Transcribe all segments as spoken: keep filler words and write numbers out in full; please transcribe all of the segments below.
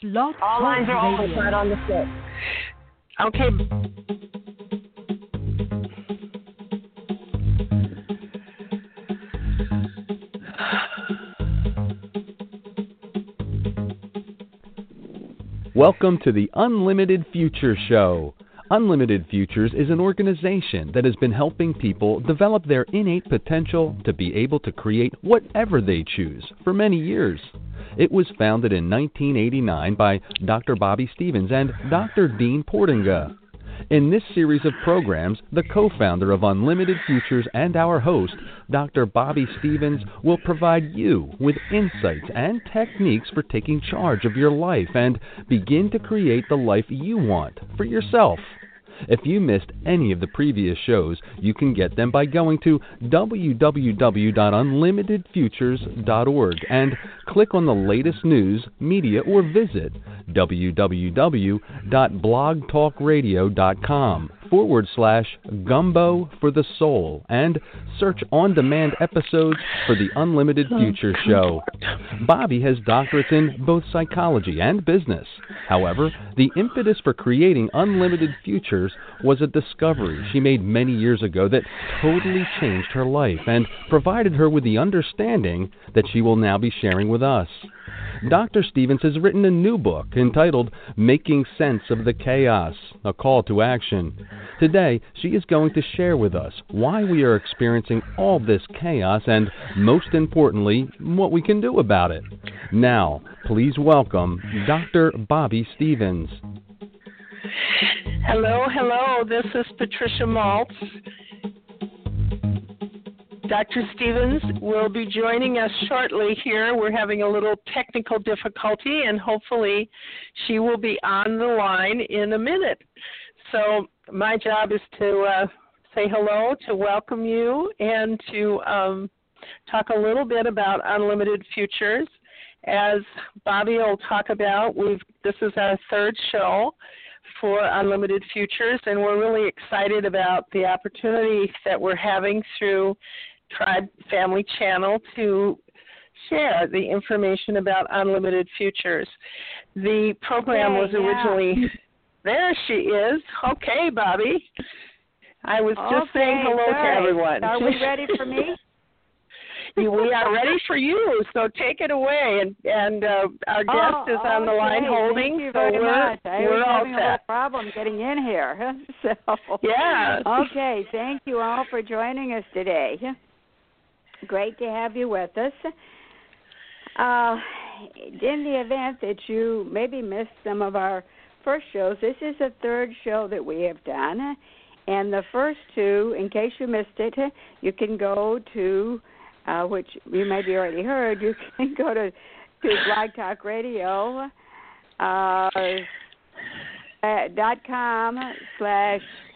Blog All Talk lines are open, Radio. right on the set. Okay. Welcome to the Unlimited Future Show. Unlimited Futures is an organization that has been helping people develop their innate potential to be able to create whatever they choose for many years. It was founded in nineteen eighty-nine by Doctor Bobby Stevens and Doctor Dean Portinga. In this series of programs, the co-founder of Unlimited Futures and our host, Doctor Bobby Stevens, will provide you with insights and techniques for taking charge of your life and begin to create the life you want for yourself. If you missed any of the previous shows, you can get them by going to w w w dot unlimited futures dot org and click on the latest news, media, or visit w w w dot blogtalkradio.com forward slash gumbo for the soul and search on-demand episodes for the Unlimited Future Show. Bobby has doctorates in both psychology and business. However, the impetus for creating Unlimited Futures was a discovery she made many years ago that totally changed her life and provided her with the understanding that she will now be sharing with us. Doctor Stevens has written a new book entitled Making Sense of the Chaos, a Call to Action. Today, she is going to share with us why we are experiencing all this chaos and, most importantly, what we can do about it. Now, please welcome Doctor Bobby Stevens. Hello, hello. This is Patricia Maltz. Doctor Stevens will be joining us shortly here. We're having a little technical difficulty, and hopefully she will be on the line in a minute. So my job is to uh, say hello, to welcome you, and to um, talk a little bit about Unlimited Futures. As Bobby will talk about, we've this is our third show for Unlimited Futures, and we're really excited about the opportunity that we're having through Tribe Family Channel to share the information about Unlimited Futures. The program Yay, was originally, yeah. There she is. Okay, Bobby. I was just okay, saying hello good. to everyone. Are we ready for me? We are ready for you, so take it away. And, and uh, our guest oh, is on the okay. line holding, Thank you so very we're, much. I we're was all having a little set. problem getting in here. so, Yeah. Okay, thank you all for joining us today. Great to have you with us. Uh, in the event that you maybe missed some of our first shows, this is the third show that we have done. And the first two, in case you missed it, you can go to Uh, which you maybe already heard, you can go to, to Blog Talk Radio uh, dot com slash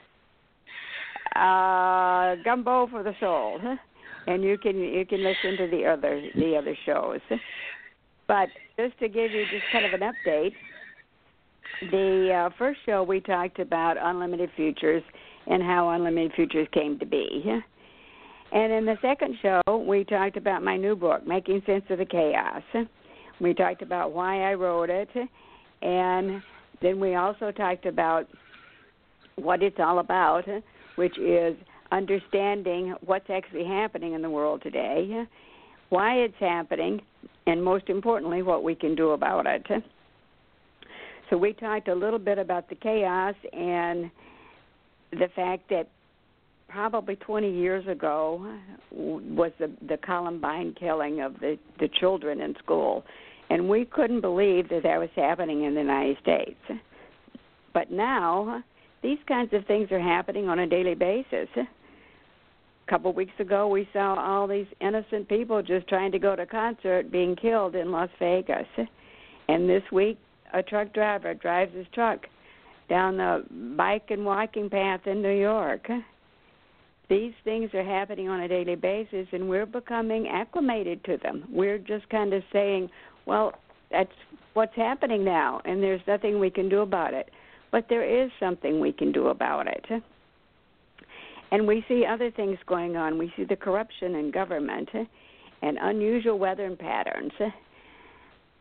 uh, Gumbo for the Soul, and you can you can listen to the other the other shows. But just to give you just kind of an update, the uh, first show we talked about Unlimited Futures and how Unlimited Futures came to be. And in the second show, we talked about my new book, Making Sense of the Chaos. We talked about why I wrote it, and then we also talked about what it's all about, which is understanding what's actually happening in the world today, why it's happening, and most importantly, what we can do about it. So we talked a little bit about the chaos and the fact that probably twenty years ago was the, the Columbine killing of the, the children in school. And we couldn't believe that that was happening in the United States. But now, these kinds of things are happening on a daily basis. A couple of weeks ago, we saw all these innocent people just trying to go to a concert being killed in Las Vegas. And this week, a truck driver drives his truck down the bike and walking path in New York. These things are happening on a daily basis, and we're becoming acclimated to them. We're just kind of saying, well, that's what's happening now, and there's nothing we can do about it. But there is something we can do about it. And we see other things going on. We see the corruption in government and unusual weather patterns.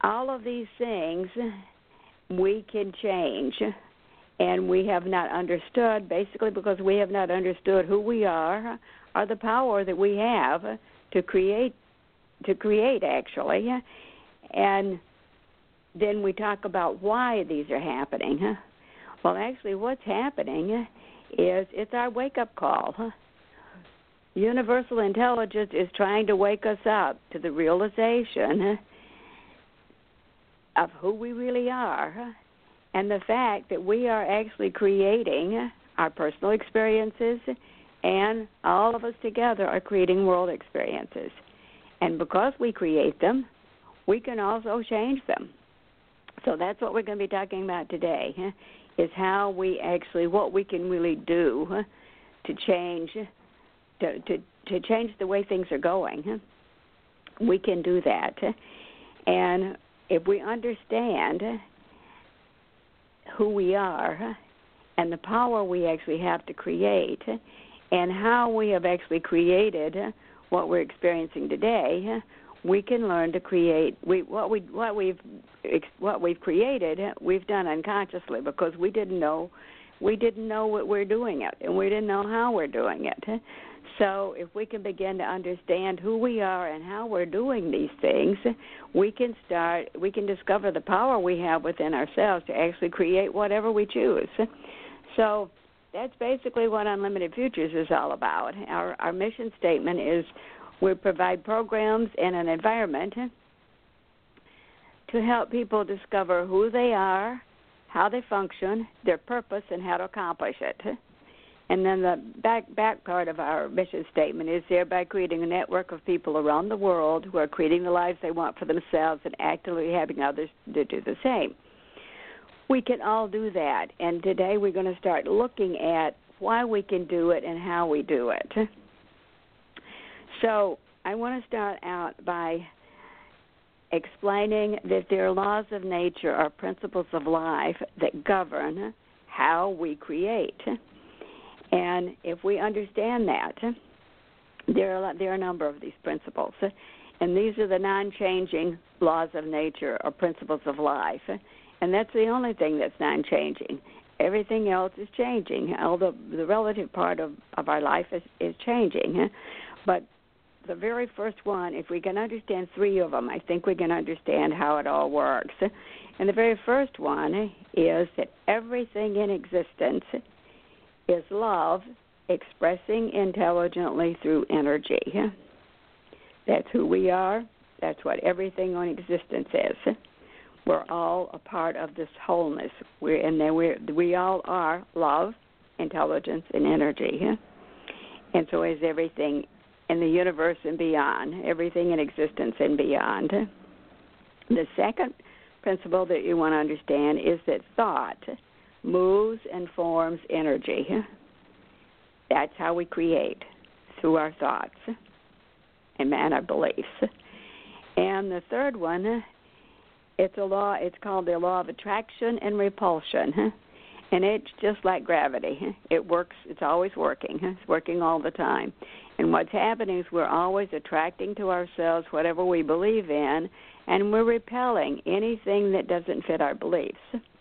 all of these things we can change, and we have not understood, basically because we have not understood who we are or the power that we have to create, to create actually. And then we talk about why these are happening. Well, actually what's happening is it's our wake-up call. Universal intelligence is trying to wake us up to the realization of who we really are and the fact that we are actually creating our personal experiences, and all of us together are creating world experiences. And because we create them, we can also change them. So that's what we're going to be talking about today, is how we actually, what we can really do to change To, to, to change the way things are going. We can do that. And if we understand who we are and the power we actually have to create and how we have actually created what we're experiencing today, we can learn to create we what we what we've what we've created we've done unconsciously, because we didn't know we didn't know what we're doing it, and we didn't know how we're doing it. So if we can begin to understand who we are and how we're doing these things, we can start, we can discover the power we have within ourselves to actually create whatever we choose. So that's basically what Unlimited Futures is all about. Our, our mission statement is we provide programs and an environment to help people discover who they are, how they function, their purpose, and how to accomplish it. And then the back back part of our mission statement is thereby creating a network of people around the world who are creating the lives they want for themselves and actively helping others to do the same. We can all do that, and today we're going to start looking at why we can do it and how we do it. So I want to start out by explaining that there are laws of nature or principles of life that govern how we create. And if we understand that, there are, there are a number of these principles. And these are the non-changing laws of nature or principles of life. And that's the only thing that's non-changing. Everything else is changing. Although the relative part of, of our life is, is changing. But the very first one, if we can understand three of them, I think we can understand how it all works. And the very first one is that everything in existence is love expressing intelligently through energy. That's who we are. That's what everything on existence is. We're all a part of this wholeness. We're, and then we're, we all are love, intelligence, and energy. And so is everything in the universe and beyond, everything in existence and beyond. The second principle that you want to understand is that thought moves and forms energy. That's how we create, through our thoughts and our beliefs. And the third one, it's a law. It's called the law of attraction and repulsion, and it's just like gravity. It works. It's always working. It's working all the time. And what's happening is we're always attracting to ourselves whatever we believe in, and we're repelling anything that doesn't fit our beliefs.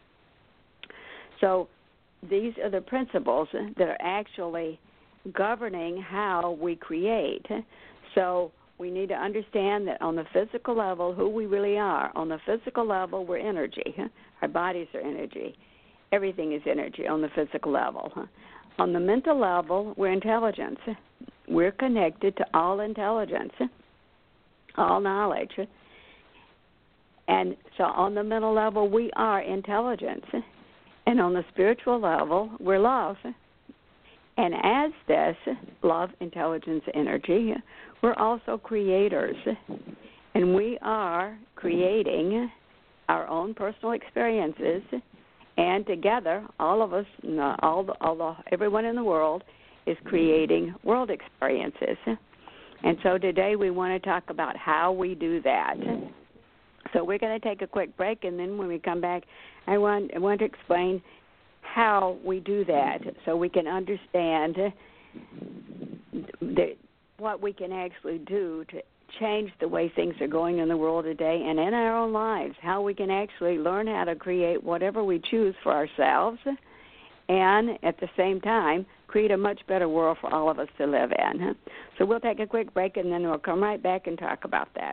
So these are the principles that are actually governing how we create. So we need to understand that on the physical level, who we really are. On the physical level, we're energy. Our bodies are energy. Everything is energy on the physical level. On the mental level, we're intelligence. We're connected to all intelligence, all knowledge. And so on the mental level, we are intelligence. And on the spiritual level, we're love. And as this love, intelligence, energy, we're also creators. And we are creating our own personal experiences. And together, all of us, all the, all the, everyone in the world is creating world experiences. And so today we want to talk about how we do that. So we're going to take a quick break, and then when we come back, I want, I want to explain how we do that so we can understand the, what we can actually do to, change the way things are going in the world today and in our own lives, how we can actually learn how to create whatever we choose for ourselves and at the same time create a much better world for all of us to live in. So we'll take a quick break and then we'll come right back and talk about that.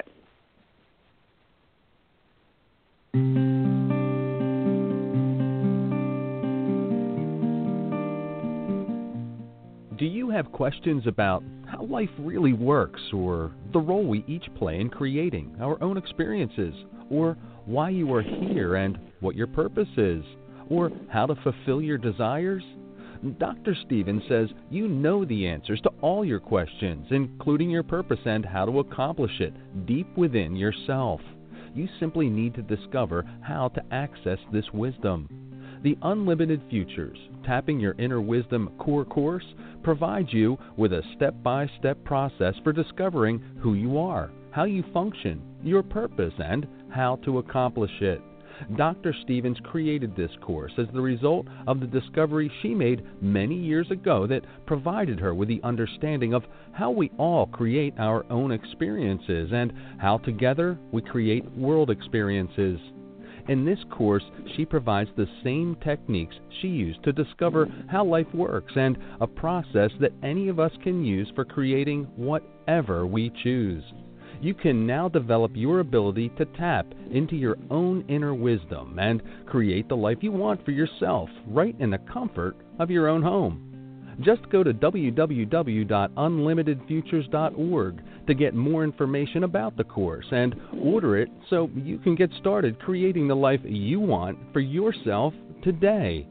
Do you have questions about how life really works, or the role we each play in creating our own experiences, or why you are here and what your purpose is, or how to fulfill your desires? Doctor Stevens says you know the answers to all your questions, including your purpose and how to accomplish it deep within yourself. You simply need to discover how to access this wisdom. The Unlimited Futures, Tapping Your Inner Wisdom core course provides you with a step-by-step process for discovering who you are, how you function, your purpose, and how to accomplish it. Doctor Stevens created this course as the result of the discovery she made many years ago that provided her with the understanding of how we all create our own experiences and how together we create world experiences. In this course, she provides the same techniques she used to discover how life works and a process that any of us can use for creating whatever we choose. You can now develop your ability to tap into your own inner wisdom and create the life you want for yourself right in the comfort of your own home. Just go to w w w dot unlimited futures dot org to get more information about the course and order it so you can get started creating the life you want for yourself today.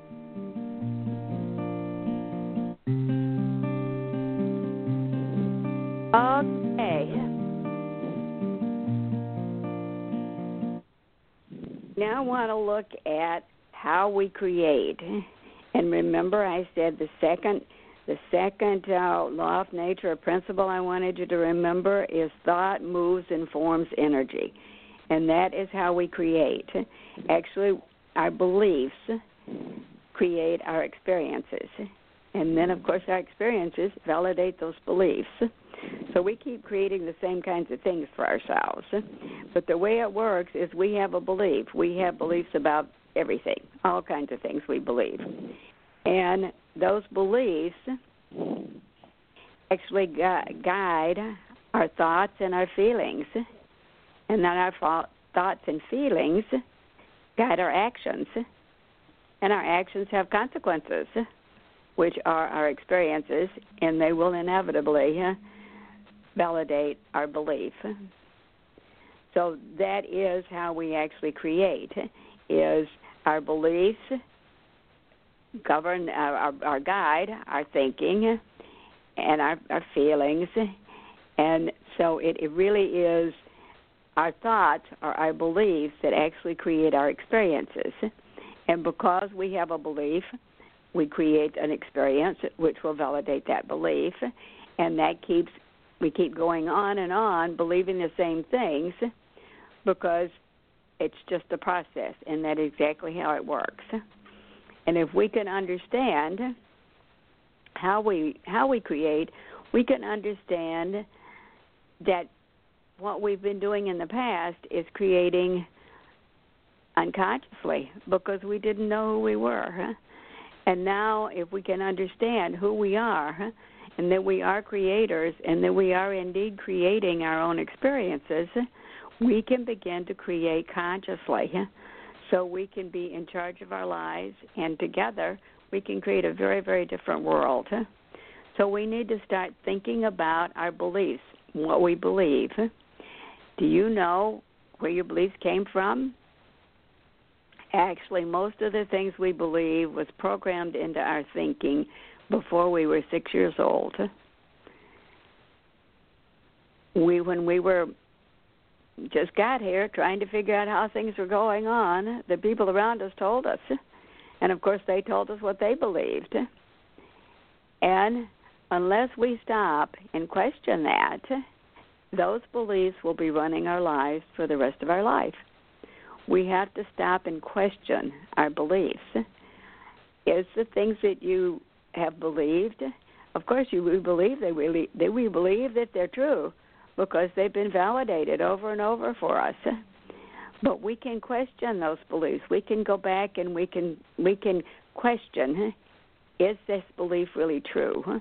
Okay. Now I want to look at how we create. And remember, I said the second, the second uh, law of nature, or principle I wanted you to remember, is thought moves and forms energy. And that is how we create. Actually, our beliefs create our experiences. And then, of course, our experiences validate those beliefs. So we keep creating the same kinds of things for ourselves. But the way it works is we have a belief. We have beliefs about everything, all kinds of things we believe. And those beliefs actually gu- guide our thoughts and our feelings. And then our fa- thoughts and feelings guide our actions. And our actions have consequences, which are our experiences, and they will inevitably uh, validate our belief. So that is how we actually create, is our beliefs govern our, our, our guide, our thinking, and our, our feelings. And so it, it really is our thoughts or our beliefs that actually create our experiences. And because we have a belief, we create an experience which will validate that belief, and that keeps we keep going on and on believing the same things because it's just a process, and that is exactly how it works. And if we can understand how we how we create, we can understand that what we've been doing in the past is creating unconsciously because we didn't know who we were. Huh? And now if we can understand who we are, huh, and that we are creators and that we are indeed creating our own experiences, we can begin to create consciously. Huh? So we can be in charge of our lives, and together we can create a very, very different world. Huh? So we need to start thinking about our beliefs, what we believe. Huh? Do you know where your beliefs came from? Actually, most of the things we believe was programmed into our thinking before we were six years old. We, when we were just got here trying to figure out how things were going on, the people around us told us. And, of course, they told us what they believed. And unless we stop and question that, those beliefs will be running our lives for the rest of our life. We have to stop and question our beliefs. Is the things that you have believed, of course you we believe they really that we believe that they're true, because they've been validated over and over for us. But we can question those beliefs. We can go back and we can we can question, is this belief really true?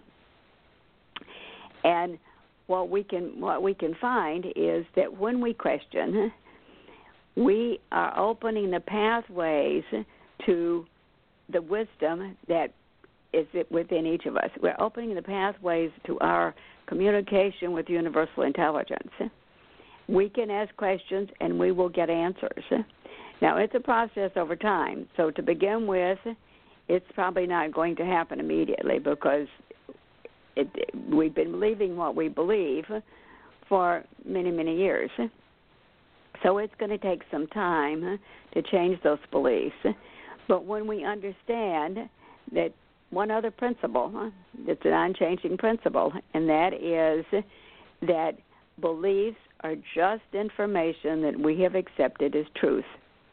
And what we can what we can find is that when we question, we are opening the pathways to the wisdom that is within each of us. We're opening the pathways to our communication with universal intelligence. We can ask questions and we will get answers. Now, it's a process over time. So to begin with, it's probably not going to happen immediately because it, we've been believing what we believe for many, many years. So it's going to take some time to change those beliefs. But when we understand that one other principle, it's an unchanging principle, and that is that beliefs are just information that we have accepted as truth.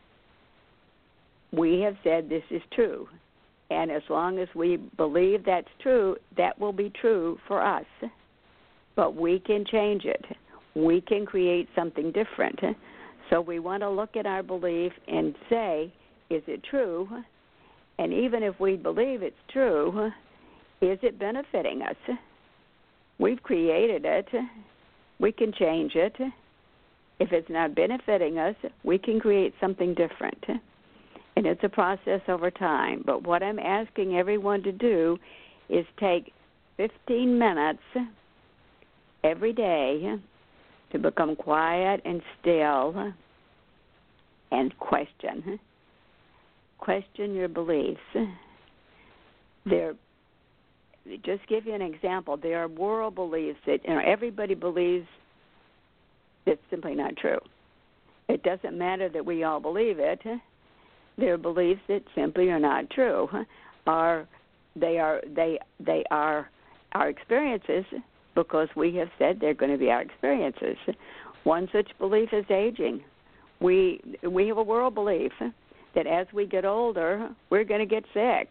We have said this is true, and as long as we believe that's true, that will be true for us. But we can change it. We can create something different. So we want to look at our belief and say, is it true? And even if we believe it's true, is it benefiting us? We've created it. We can change it. If it's not benefiting us, we can create something different. And it's a process over time. But what I'm asking everyone to do is take fifteen minutes every day to become quiet and still and question. Question your beliefs. There, just give you an example. There are world beliefs that you know, everybody believes that's simply not true. It doesn't matter that we all believe it. There are beliefs that simply are not true. Are they are they they are our experiences because we have said they're going to be our experiences. One such belief is aging. We we have a world belief that as we get older, we're going to get sick.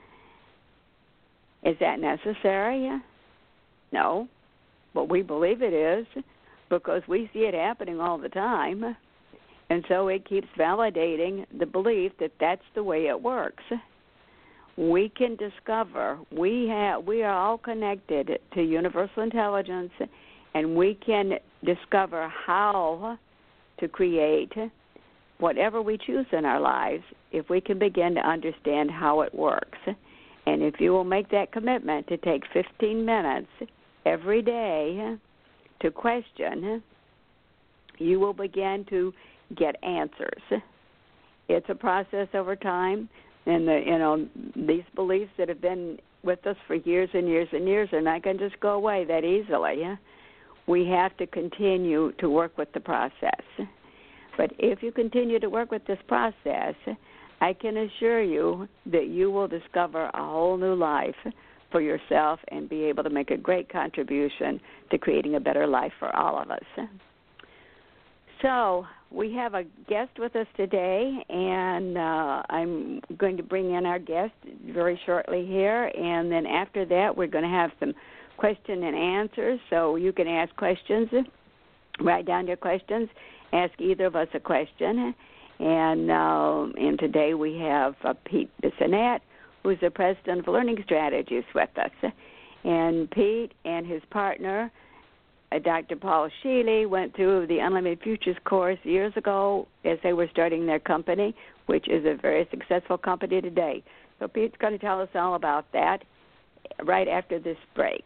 Is that necessary? No, but we believe it is because we see it happening all the time, and so it keeps validating the belief that that's the way it works. We can discover, we have, we are all connected to universal intelligence, and we can discover how to create whatever we choose in our lives if we can begin to understand how it works. And if you will make that commitment to take fifteen minutes every day to question, you will begin to get answers. It's a process over time, and the, you know these beliefs that have been with us for years and years and years are not going to just go away that easily. We have to continue to work with the process. But if you continue to work with this process, I can assure you that you will discover a whole new life for yourself and be able to make a great contribution to creating a better life for all of us. So we have a guest with us today, and uh, I'm going to bring in our guest very shortly here, and then after that we're going to have some question and answers, so you can ask questions, write down your questions, ask either of us a question. And uh, and today we have uh, Pete Bissonnette, who's the president of Learning Strategies with us. And Pete and his partner, uh, Doctor Paul Sheely, went through the Unlimited Futures course years ago as they were starting their company, which is a very successful company today. So Pete's going to tell us all about that right after this break.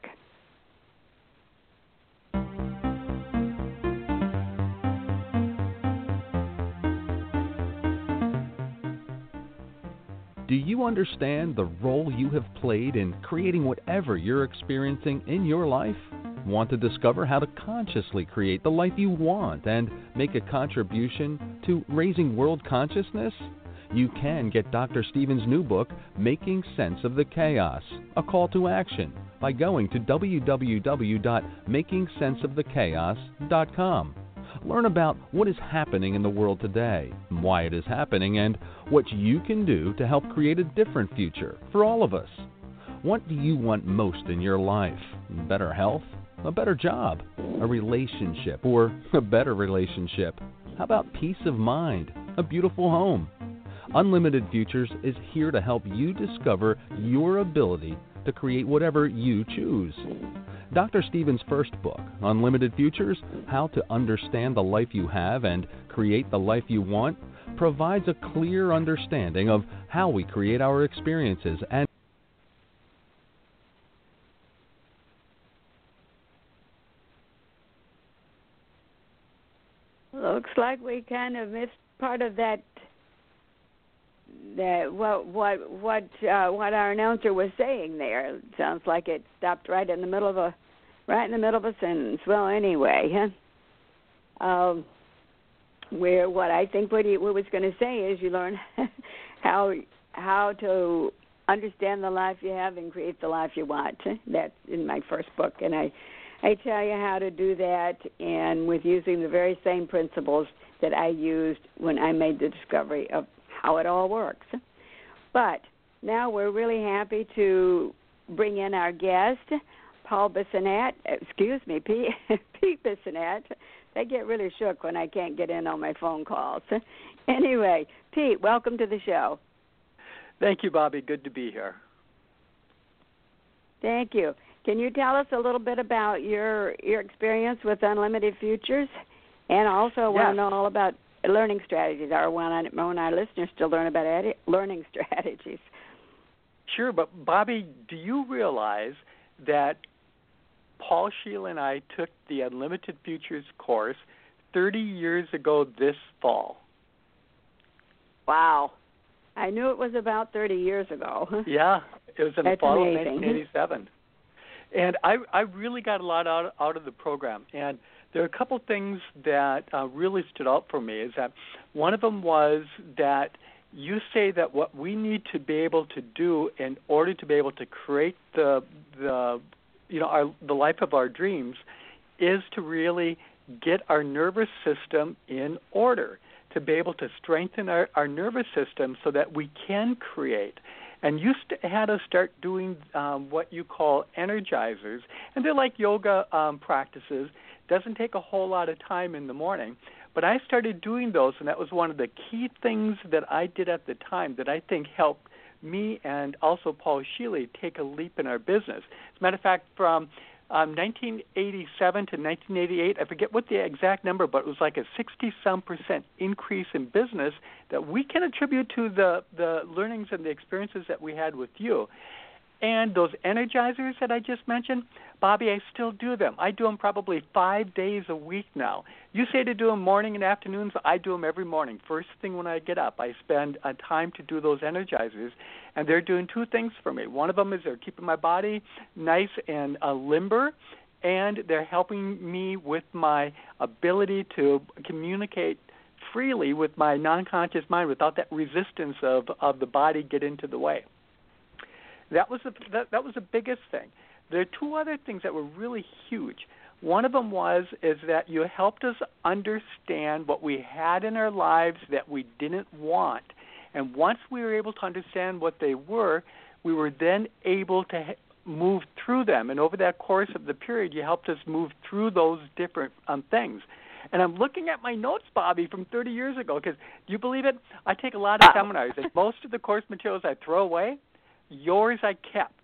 Do you understand the role you have played in creating whatever you're experiencing in your life? Want to discover how to consciously create the life you want and make a contribution to raising world consciousness? You can get Doctor Stevens' new book, Making Sense of the Chaos, a call to action, by going to w w w dot making sense of the chaos dot com. Learn about what is happening in the world today, why it is happening, and what you can do to help create a different future for all of us. What do you want most in your life? Better health? A better job? a relationship, or a better relationship? How about peace of mind, a beautiful home? Unlimited Futures is here to help you discover your ability to create whatever you choose. Doctor Stevens' first book, Unlimited Futures, How to Understand the Life You Have and Create the Life You Want, provides a clear understanding of how we create our experiences and Looks like we kind of missed part of that. That what what what uh, what our announcer was saying there. It sounds like it stopped right in the middle of a right in the middle of a sentence. Well, anyway, huh? Um, where what I think what he what was going to say is you learn how how to understand the life you have and create the life you want. That's in my first book, and I. I tell you how to do that, and with using the very same principles that I used when I made the discovery of how it all works. But now we're really happy to bring in our guest, Paul Bissonnette. Excuse me, Pete, Pete Bissonnette. They get really shook when I can't get in on my phone calls. Anyway, Pete, welcome to the show. Thank you, Bobby. Good to be here. Thank you. Can you tell us a little bit about your your experience with Unlimited Futures, and also yes. want to know all about learning strategies? I want our listeners to learn about edi- learning strategies. Sure, but Bobby, do you realize that Paul Sheila and I took the Unlimited Futures course thirty years ago this fall? Wow. I knew it was about thirty years ago. Yeah, it was in That's the fall amazing. of nineteen eighty-seven. And I, I really got a lot out, out of the program. And there are a couple things that uh, really stood out for me. Is that one of them was that you say that what we need to be able to do in order to be able to create the the you know our, the life of our dreams is to really get our nervous system in order, to be able to strengthen our, our nervous system so that we can create. And you st- had us start doing um, what you call energizers. And they're like yoga um, practices. Doesn't take a whole lot of time in the morning. But I started doing those, and that was one of the key things that I did at the time that I think helped me and also Paul Sheila take a leap in our business. As a matter of fact, from um, nineteen eighty-seven to nineteen eighty-eight, I forget what the exact number, but it was like a sixty-some percent increase in business that we can attribute to the, the learnings and the experiences that we had with you. And those energizers that I just mentioned, Bobby, I still do them. I do them probably five days a week now. You say to do them morning and afternoons. I do them every morning. First thing when I get up, I spend a time to do those energizers, and they're doing two things for me. One of them is they're keeping my body nice and uh, limber, and they're helping me with my ability to communicate freely with my non-conscious mind without that resistance of, of the body get into the way. That was the, that, that was the biggest thing. There are two other things that were really huge. One of them was is that you helped us understand what we had in our lives that we didn't want. And once we were able to understand what they were, we were then able to ha- move through them. And over that course of the period, you helped us move through those different um, things. And I'm looking at my notes, Bobby, from thirty years ago, because do you believe it? I take a lot of seminars, and most of the course materials I throw away, yours I kept.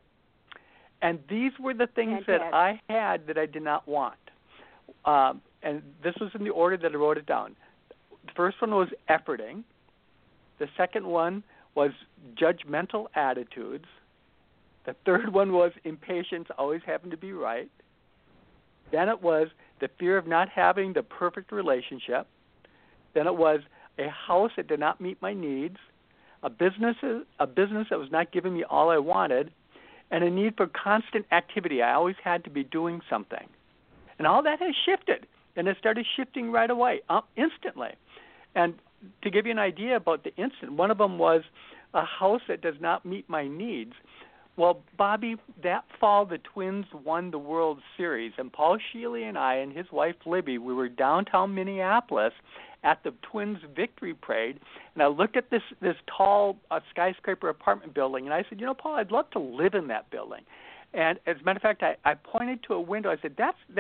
And these were the things that I had that I did not want. Um, and this was in the order that I wrote it down. The first one was efforting. The second one was judgmental attitudes. The third one was impatience, always having to be right. Then it was the fear of not having the perfect relationship. Then it was a house that did not meet my needs, a business, a business that was not giving me all I wanted, and a need for constant activity. I always had to be doing something. And all that has shifted, and it started shifting right away, uh, instantly. And to give you an idea about the instant, one of them was a house that does not meet my needs. Well, Bobby, that fall the Twins won the World Series, and Paul Sheila and I and his wife Libby, we were downtown Minneapolis at the Twins victory parade, and I looked at this this tall uh, skyscraper apartment building, and I said, you know, Paul, I'd love to live in that building. And as a matter of fact, I, I pointed to a window. I said, that's that's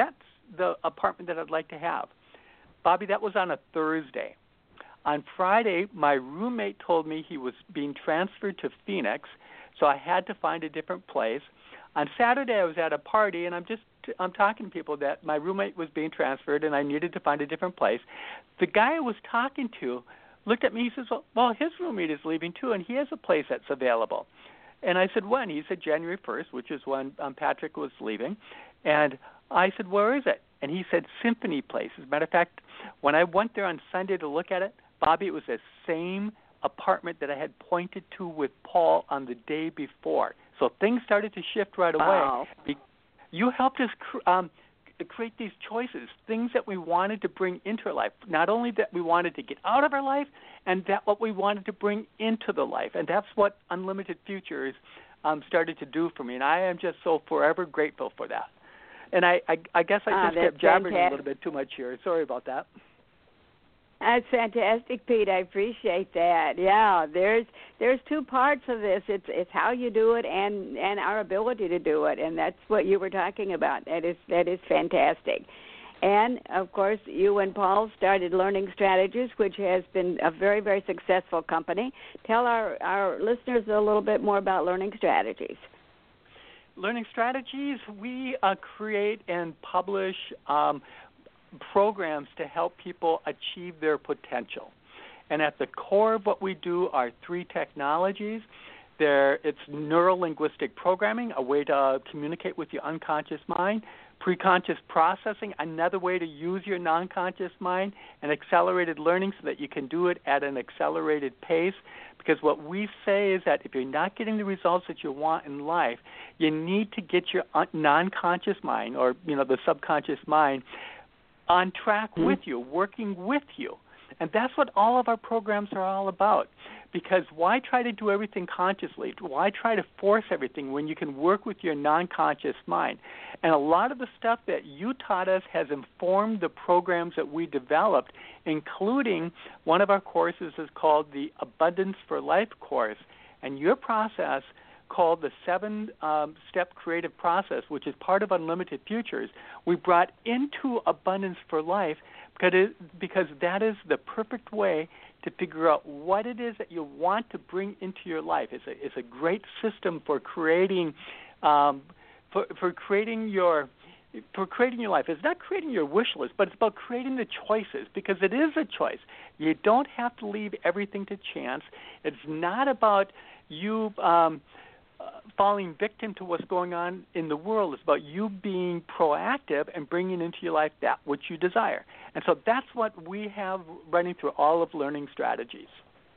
the apartment that I'd like to have. Bobby, that was on a Thursday. On Friday, my roommate told me he was being transferred to Phoenix, so I had to find a different place. On Saturday, I was at a party, and I'm just I'm talking to people that my roommate was being transferred, and I needed to find a different place. The guy I was talking to looked at me. He says, well, well, his roommate is leaving, too, and he has a place that's available. And I said, when? He said, January first, which is when um, Patrick was leaving. And I said, where is it? And he said, Symphony Place. As a matter of fact, when I went there on Sunday to look at it, Bobby, it was the same apartment that I had pointed to with Paul on the day before. So things started to shift right away. Wow. You helped us cr- um, create these choices, things that we wanted to bring into our life, not only that we wanted to get out of our life, and that what we wanted to bring into the life. And that's what Unlimited Futures um, started to do for me, and I am just so forever grateful for that. And I, I, I guess I Ah, just kept jabbering fantastic. a little bit too much here. Sorry about that. That's fantastic, Pete. I appreciate that. Yeah, there's there's two parts of this. It's it's how you do it and, and our ability to do it, and that's what you were talking about. That is that is fantastic. And of course, you and Paul started Learning Strategies, which has been a very very successful company. Tell our our listeners a little bit more about Learning Strategies. Learning Strategies, we uh, create and publish um, programs to help people achieve their potential. And at the core of what we do are three technologies. There, it's neuro-linguistic programming, a way to communicate with your unconscious mind, preconscious processing, another way to use your non-conscious mind, and accelerated learning so that you can do it at an accelerated pace. Because what we say is that if you're not getting the results that you want in life, you need to get your non-conscious mind, or you know the subconscious mind, on track mm-hmm. with you, working with you. And that's what all of our programs are all about. Because why try to do everything consciously? Why try to force everything when you can work with your non-conscious mind? And a lot of the stuff that you taught us has informed the programs that we developed, including one of our courses is called the Abundance for Life course. And your process, called the seven-step um, creative process, which is part of Unlimited Futures, we brought into Abundance for Life because, it, because that is the perfect way to figure out what it is that you want to bring into your life. It's a, it's a great system for creating, um, for, for creating your, for creating your life. It's not creating your wish list, but it's about creating the choices, because it is a choice. You don't have to leave everything to chance. It's not about you um, uh, falling victim to what's going on in the world. It's about you being proactive and bringing into your life that which you desire. And so that's what we have running through all of Learning Strategies.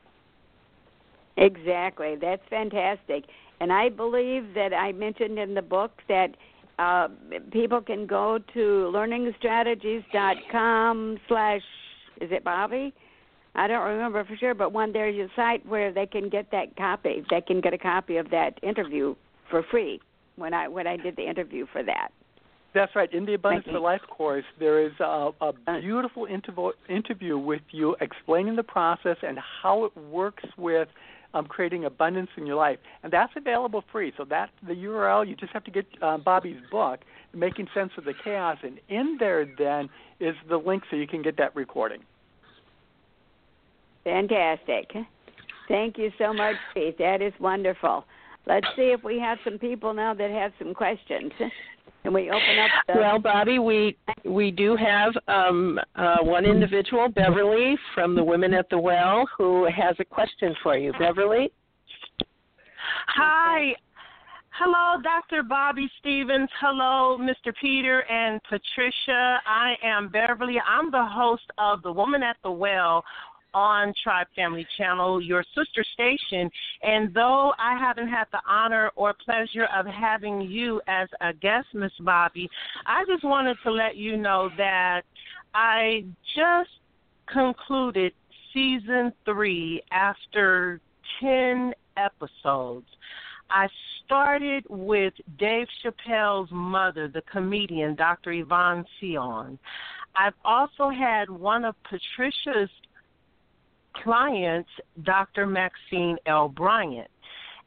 Exactly. That's fantastic. And I believe that I mentioned in the book that uh, people can go to learning strategies dot com slash, is it Bobby? I don't remember for sure, but one there's a site where they can get that copy. They can get a copy of that interview for free when I when I did the interview for that. That's right. In the Abundance for Life course, there is a, a beautiful interv- interview with you explaining the process and how it works with um, creating abundance in your life. And that's available free. So that's the U R L. You just have to get uh, Bobby's book, Making Sense of the Chaos. And in there, then, is the link so you can get that recording. Fantastic. Thank you so much, Pete. That is wonderful. Let's see if we have some people now that have some questions. Can we open up the... Well, Bobby, we we do have um, uh, one individual, Beverly, from the Women at the Well, who has a question for you. Beverly? Hi. Hello, Doctor Bobby Stevens. Hello, Mister Peter and Patricia. I am Beverly. I'm the host of the Woman at the Well on Tribe Family Channel, your sister station. And though I haven't had the honor or pleasure of having you as a guest, Miss Bobby, I just wanted to let you know that I just concluded season three after ten episodes. I started with Dave Chappelle's mother, the comedian, Doctor Yvonne Sion. I've also had one of Patricia's clients, Doctor Maxine L. Bryant.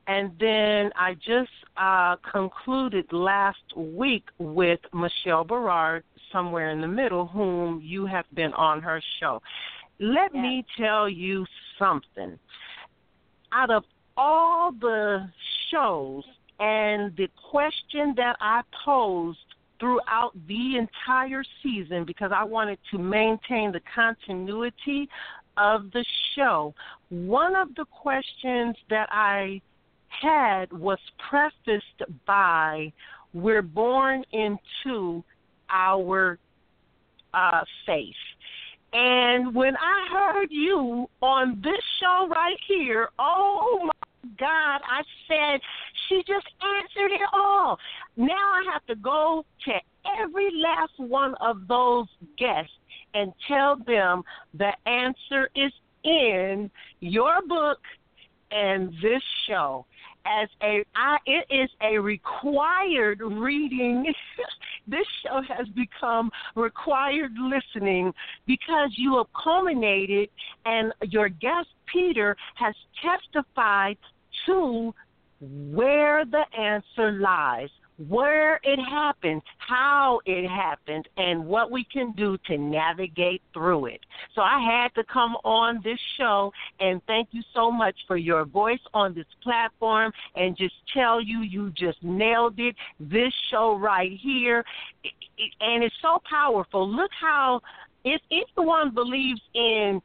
And then I just uh, concluded last week with Michelle Berard, Somewhere in the Middle, whom you have been on her show. Let yes. me tell you something. Out of all the shows and the question that I posed throughout the entire season, because I wanted to maintain the continuity of the show, one of the questions that I had was prefaced by, we're born into our uh, faith. And when I heard you on this show right here, oh my God, I said, she just answered it all. Now I have to go to every last one of those guests and tell them the answer is in your book and this show. As a, I, it is a required reading. This show has become required listening because you have culminated, and your guest, Peter, has testified to where the answer lies, where it happened, how it happened, and what we can do to navigate through it. So I had to come on this show and thank you so much for your voice on this platform and just tell you you just nailed it. This show right here, and it's so powerful. Look how, if anyone believes in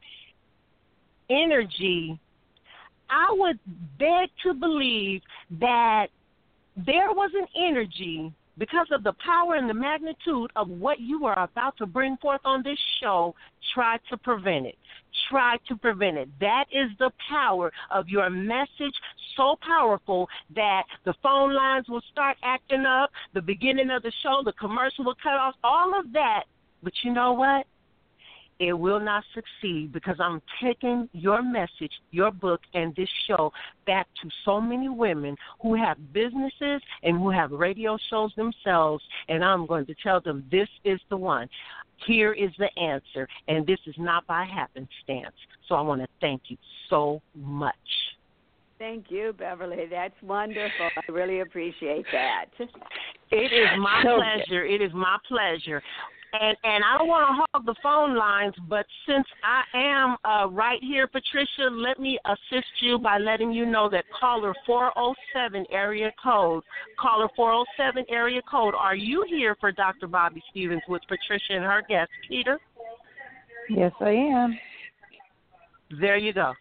energy, I would beg to believe that there was an energy because of the power and the magnitude of what you are about to bring forth on this show. Try to prevent it. Try to prevent it. That is the power of your message, so powerful that the phone lines will start acting up, the beginning of the show, the commercial will cut off, all of that. But you know what? It will not succeed because I'm taking your message, your book, and this show back to so many women who have businesses and who have radio shows themselves, and I'm going to tell them this is the one. Here is the answer, and this is not by happenstance. So I want to thank you so much. Thank you, Beverly. That's wonderful. I really appreciate that. It is my pleasure. It is my pleasure. And and I don't want to hog the phone lines, but since I am uh, right here, Patricia, let me assist you by letting you know that caller four oh seven area code, caller four oh seven area code, are you here for Doctor Bobby Stevens with Patricia and her guest, Peter? Yes, I am. There you go.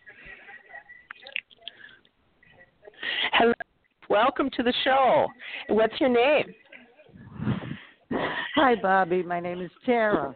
Hello. Welcome to the show. What's your name? Hi, Bobby. My name is Tara.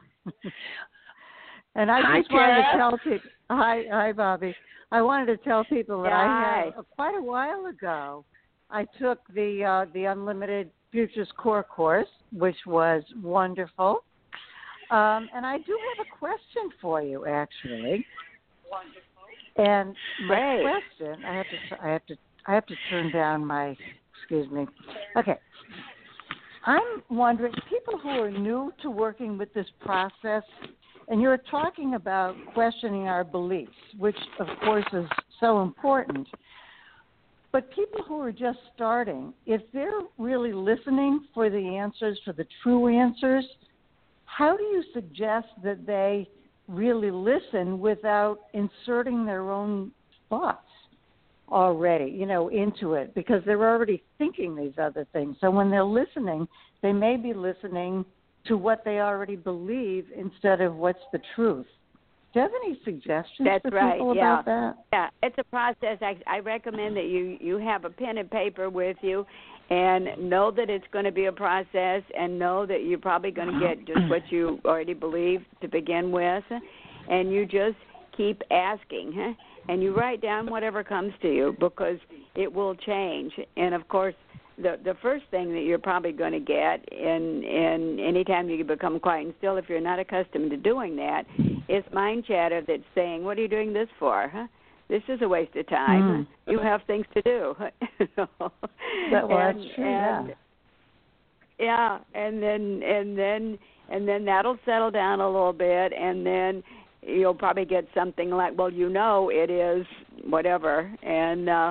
And I hi, just wanted Tara. to tell people, hi, hi, Bobby. I wanted to tell people that Yeah, I had, hi. uh, quite a while ago, I took the uh, the Unlimited Futures Core course, which was wonderful. Um, and I do have a question for you, actually. Wonderful. And my Great. question, I have to, I have to, I have to turn down my, excuse me. Okay. I'm wondering, people who are new to working with this process, and you're talking about questioning our beliefs, which, of course, is so important, but people who are just starting, if they're really listening for the answers, for the true answers, how do you suggest that they really listen without inserting their own thoughts already, you know, into it, because they're already thinking these other things. So when they're listening, they may be listening to what they already believe instead of what's the truth. Do you have any suggestions That's for right, people yeah. about that? Yeah, it's a process. I, I recommend that you, you have a pen and paper with you and know that it's going to be a process and know that you're probably going to get just what you already believe to begin with, and you just keep asking, huh? And you write down whatever comes to you because it will change. And, of course, the the first thing that you're probably going to get in, in any time you become quiet and still, if you're not accustomed to doing that, is mind chatter that's saying, what are you doing this for? Huh? This is a waste of time. Mm. You have things to do. that, well, and, that's true, and, yeah. Yeah, and then and then and then that'll settle down a little bit, and then you'll probably get something like, well, you know, it is whatever, and uh,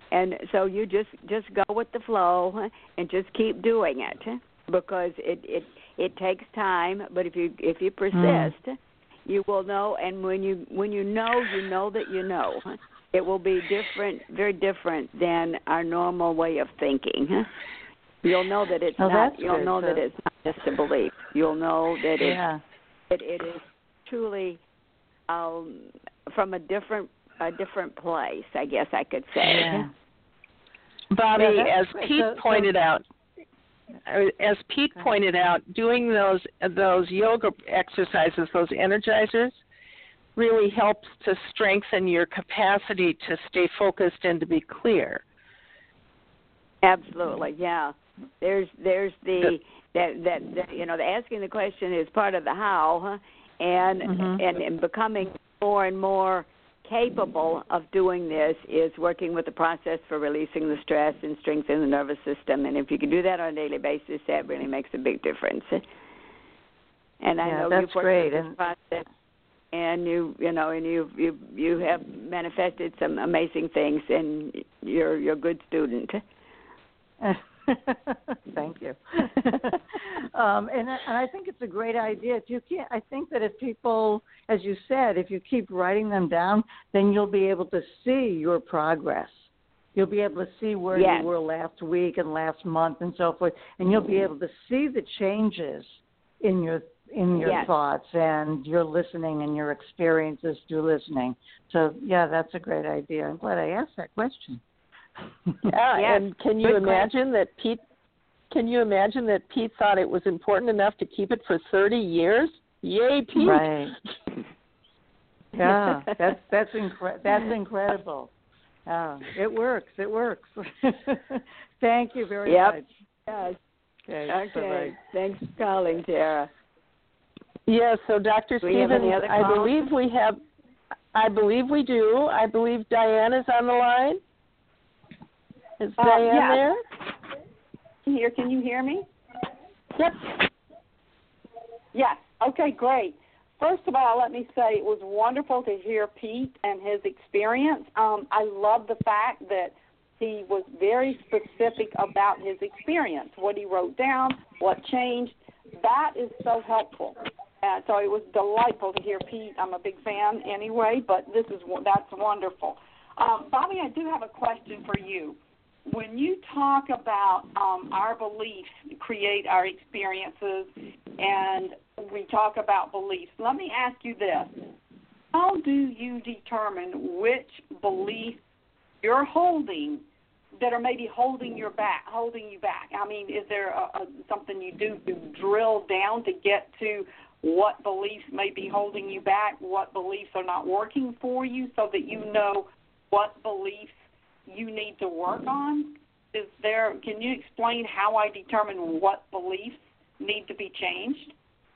And so you just just go with the flow and just keep doing it, because it it it takes time. But if you if you persist, mm. you will know. And when you when you know, you know that you know. It will be different, very different than our normal way of thinking. You'll know that it's oh, not. You'll good, know so. that it's not just a belief. You'll know that it yeah. it, it is truly um, from a different a different place, I guess I could say. Yeah. Bobby, yeah, as Pete so, pointed so, out, as Pete pointed out, doing those those yoga exercises, those energizers, really helps to strengthen your capacity to stay focused and to be clear. Absolutely, yeah. There's there's the that that, that you know the asking the question is part of the how, huh? and mm-hmm. and and becoming more and more capable of doing this is working with the process for releasing the stress and strengthening the nervous system. And if you can do that on a daily basis, that really makes a big difference. And I yeah, know that's you've worked great. with this process, and you you know, and you you you have manifested some amazing things, and you're you're a good student. Thank you. um, and, and I think it's a great idea. You can't. I think that if people, as you said, if you keep writing them down, then you'll be able to see your progress. You'll be able to see where yes. you were last week and last month and so forth, and you'll be able to see the changes in your in your yes. thoughts and your listening and your experiences through listening. So, yeah, that's a great idea. I'm glad I asked that question. Yeah, yes. and can you Good imagine question. that Pete? Can you imagine that Pete thought it was important enough to keep it for thirty years? Yay, Pete! Right. Yeah, that's that's incre- that's incredible. Uh, it works. It works. Thank you very yep. much. Yes. Okay. Okay. Thanks for calling, Tara. Yes. So, Doctor Stevens, I believe we have. I believe we do. I believe Diane is on the line. Is uh, Diane yes. there? Here, can you hear me? Yep. Yes. Okay, great. First of all, let me say it was wonderful to hear Pete and his experience. Um, I love the fact that he was very specific about his experience, what he wrote down, what changed. That is so helpful. Uh, so it was delightful to hear Pete. I'm a big fan anyway, but this is that's wonderful. Um, Bobby, I do have a question for you. When you talk about um, our beliefs create our experiences, and we talk about beliefs, let me ask you this. How do you determine which belief you're holding that are maybe holding your back, holding you back? I mean, is there a, a, something you do to drill down to get to what beliefs may be holding you back, what beliefs are not working for you, so that you know what beliefs you need to work on? Is there? Can you explain how I determine what beliefs need to be changed?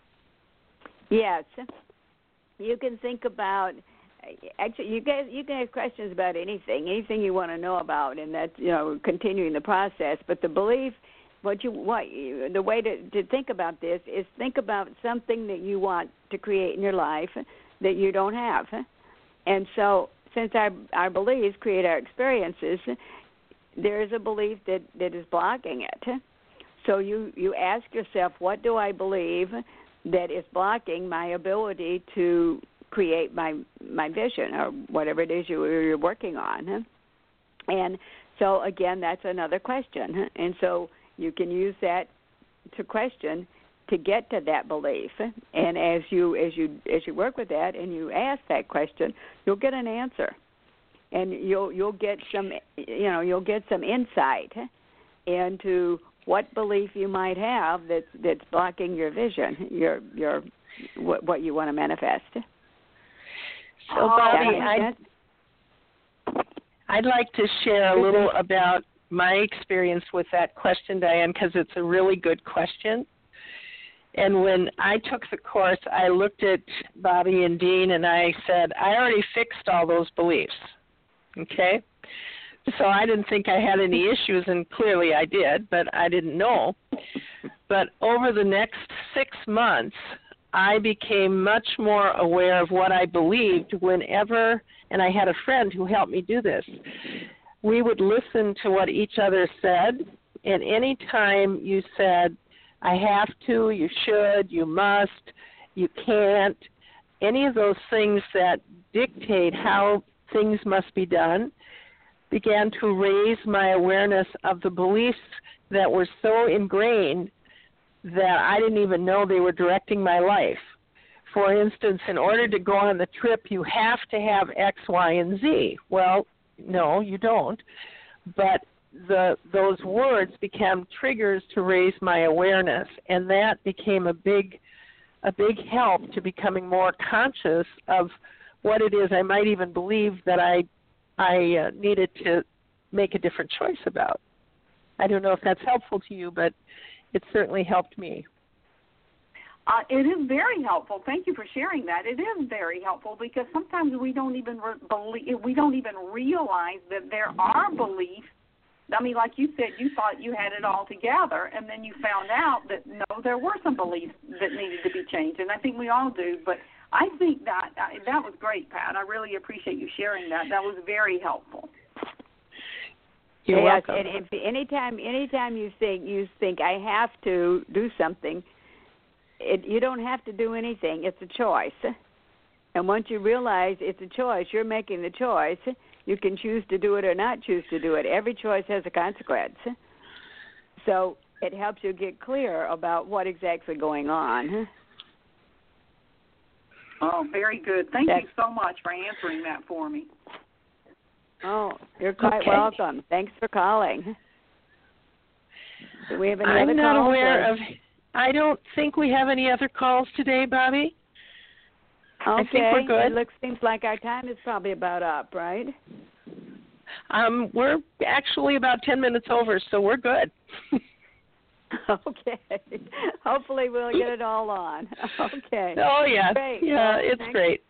Yes. You can think about, actually, you guys, you can ask questions about anything, anything you want to know about, and that's, you know, continuing the process. But the belief, what you, what you, the way to, to think about this is think about something that you want to create in your life that you don't have. And so, since our, our beliefs create our experiences, there is a belief that, that is blocking it. So you, you ask yourself, what do I believe that is blocking my ability to create my my vision or whatever it is you, you're working on? And so, again, that's another question. And so you can use that to question to get to that belief. And as you as you as you work with that and you ask that question, you'll get an answer, and you'll you'll get some you know you'll get some insight into what belief you might have that's that's blocking your vision, your your what, what you want to manifest. So, Bobby, I'd, I'd like to share a little about my experience with that question, Diane, because it's a really good question. And when I took the course, I looked at Bobby and Dean, and I said, I already fixed all those beliefs, okay? So I didn't think I had any issues, and clearly I did, but I didn't know. But over the next six months, I became much more aware of what I believed whenever, and I had a friend who helped me do this. we would listen to what each other said, and any time you said, I have to, you should, you must, you can't, any of those things that dictate how things must be done, began to raise my awareness of the beliefs that were so ingrained that I didn't even know they were directing my life. For instance, in order to go on the trip, you have to have X, Y, and Z. Well, no, you don't. But the those words became triggers to raise my awareness, and that became a big a big help to becoming more conscious of what it is I might even believe that I I uh, needed to make a different choice about. I don't know if that's helpful to you, but it certainly helped me. Uh, it is very helpful. Thank you for sharing that. It is very helpful because sometimes we don't even re- believe, we don't even realize that there are beliefs. I mean, like you said, you thought you had it all together, and then you found out that no, there were some beliefs that needed to be changed, and I think we all do. But I think that that was great, Pat. I really appreciate you sharing that. That was very helpful. You're yes, welcome. and if anytime, anytime you think you think I have to do something, it, you don't have to do anything. It's a choice, and once you realize it's a choice, you're making the choice. You can choose to do it or not choose to do it. Every choice has a consequence, so it helps you get clear about what exactly going on. Oh, very good. Thank That's, you so much for answering that for me. Oh, you're quite okay. welcome. Thanks for calling. Do we have any I'm other not calls, aware or? of, I don't think we have any other calls today, Bobby. Okay. I think we're good. It looks, seems like our time is probably about up, right? Um, we're actually about ten minutes over, so we're good. Okay. Hopefully we'll get it all on. Okay. Oh, yeah. Great. Yeah, Well, it's thanks. great.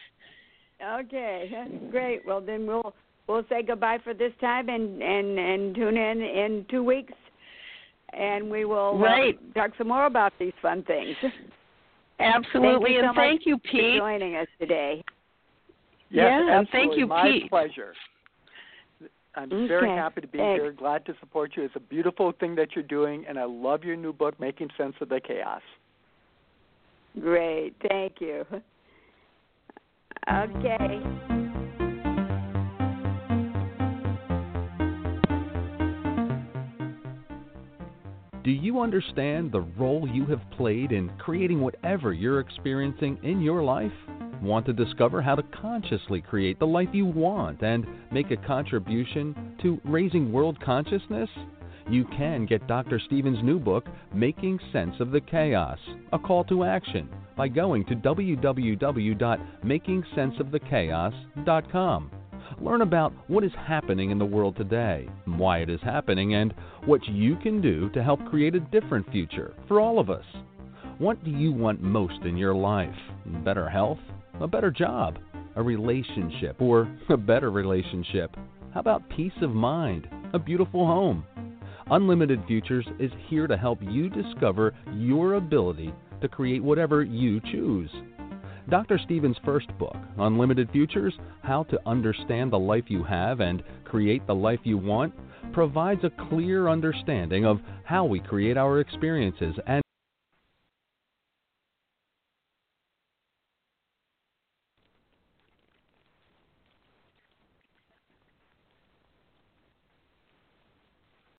Okay. Great. Well, then we'll we'll say goodbye for this time and, and, and tune in in two weeks, and we will right. uh, talk some more about these fun things. Absolutely, thank you so and thank you, for Pete. joining us today. Yes, yeah, absolutely. thank you, My Pete. pleasure. I'm Okay, very happy to be thanks. here. Glad to support you. It's a beautiful thing that you're doing, and I love your new book, Making Sense of the Chaos. Great. Thank you. Okay. Do you understand the role you have played in creating whatever you're experiencing in your life? Want to discover how to consciously create the life you want and make a contribution to raising world consciousness? You can get Doctor Stevens' new book, Making Sense of the Chaos, a call to action, by going to w w w dot making sense of the chaos dot com. Learn about what is happening in the world today, why it is happening, and what you can do to help create a different future for all of us. What do you want most in your life? Better health? A better job? A relationship or a better relationship? How about peace of mind? A beautiful home? Unlimited Futures is here to help you discover your ability to create whatever you choose. Doctor Stevens' first book, Unlimited Futures, How to Understand the Life You Have and Create the Life You Want, provides a clear understanding of how we create our experiences and